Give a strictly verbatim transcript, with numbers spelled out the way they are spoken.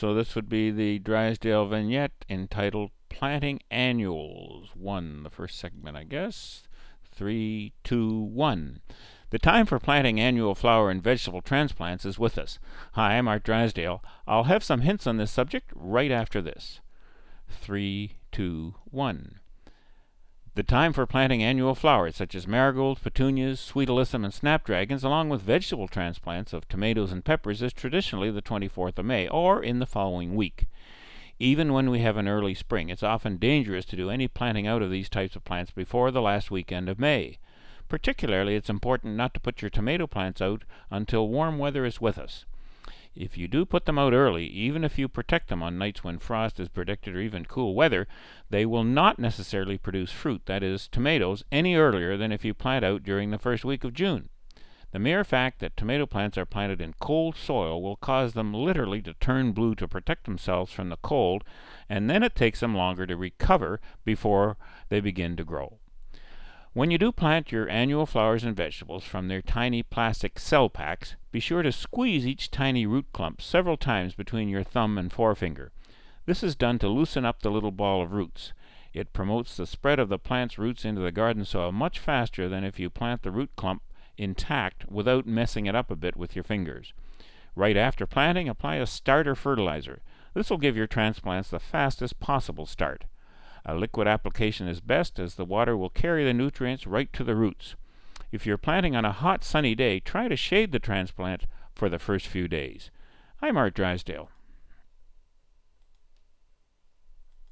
So this would be the Drysdale vignette entitled Planting Annuals. One, the first segment, I guess. Three, two, one. The time for planting annual flower and vegetable transplants is with us. Hi, I'm Art Drysdale. I'll have some hints on this subject right after this. Three, two, one. The time for planting annual flowers such as marigolds, petunias, sweet alyssum, and snapdragons, along with vegetable transplants of tomatoes and peppers, is traditionally the twenty-fourth of May, or in the following week. Even when we have an early spring, it's often dangerous to do any planting out of these types of plants before the last weekend of May. Particularly, it's important not to put your tomato plants out until warm weather is with us. If you do put them out early, even if you protect them on nights when frost is predicted or even cool weather, they will not necessarily produce fruit, that is, tomatoes, any earlier than if you plant out during the first week of June. The mere fact that tomato plants are planted in cold soil will cause them literally to turn blue to protect themselves from the cold, and then it takes them longer to recover before they begin to grow. When you do plant your annual flowers and vegetables from their tiny plastic cell packs, be sure to squeeze each tiny root clump several times between your thumb and forefinger. This is done to loosen up the little ball of roots. It promotes the spread of the plant's roots into the garden soil much faster than if you plant the root clump intact without messing it up a bit with your fingers. Right after planting, apply a starter fertilizer. This will give your transplants the fastest possible start. A liquid application is best, as the water will carry the nutrients right to the roots. If you're planting on a hot sunny day, try to shade the transplant for the first few days. I'm Art Drysdale.